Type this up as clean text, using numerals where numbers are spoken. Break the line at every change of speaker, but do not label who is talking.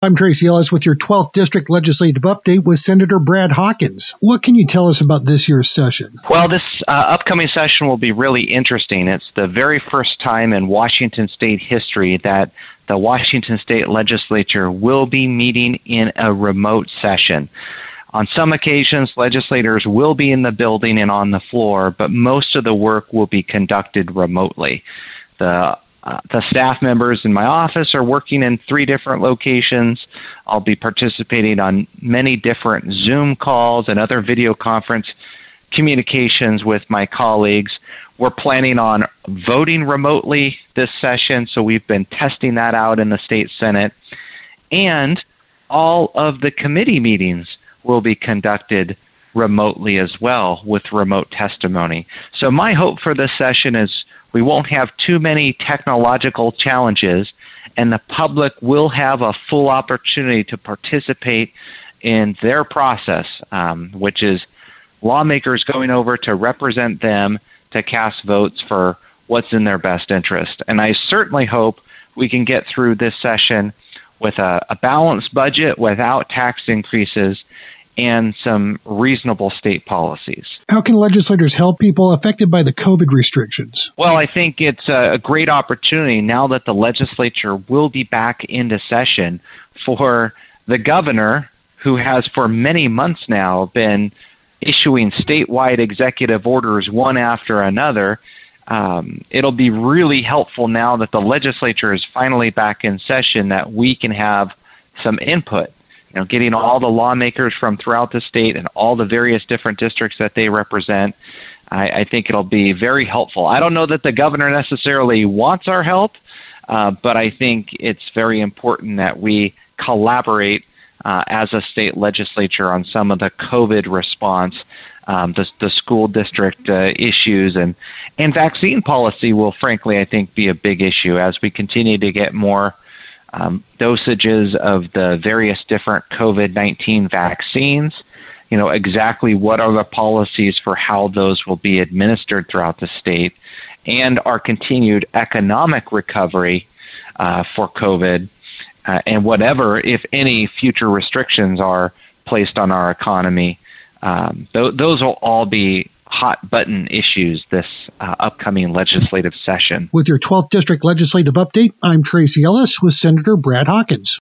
I'm Tracy Ellis with your 12th District Legislative Update with Senator Brad Hawkins. What can you tell us about this year's session?
Well, this upcoming session will be really interesting. It's the very first time in Washington State history that the Washington State Legislature will be meeting in a remote session. On some occasions, legislators will be in the building and on the floor, but most of the work will be conducted remotely. The staff members in my office are working in 3 different locations. I'll be participating on many different Zoom calls and other video conference communications with my colleagues. We're planning on voting remotely this session, so we've been testing that out in the state Senate. And all of the committee meetings will be conducted remotely as well with remote testimony. So my hope for this session is we won't have too many technological challenges, and the public will have a full opportunity to participate in their process, which is lawmakers going over to represent them to cast votes for what's in their best interest. And I certainly hope we can get through this session with a balanced budget without tax increases and some reasonable state policies.
How can legislators help people affected by the COVID restrictions?
Well, I think it's a great opportunity now that the legislature will be back into session for the governor, who has for many months now been issuing statewide executive orders one after another. It'll be really helpful now that the legislature is finally back in session that we can have some input. Getting all the lawmakers from throughout the state and all the various different districts that they represent, I think it'll be very helpful. I don't know that the governor necessarily wants our help, but I think it's very important that we collaborate as a state legislature on some of the COVID response, the school district issues, and vaccine policy will, frankly, I think, be a big issue as we continue to get more dosages of the various different COVID-19 vaccines. Exactly what are the policies for how those will be administered throughout the state, and our continued economic recovery for COVID, and whatever, if any, future restrictions are placed on our economy. Those will all be hot-button issues this upcoming legislative session.
With your 12th District Legislative Update, I'm Tracy Ellis with Senator Brad Hawkins.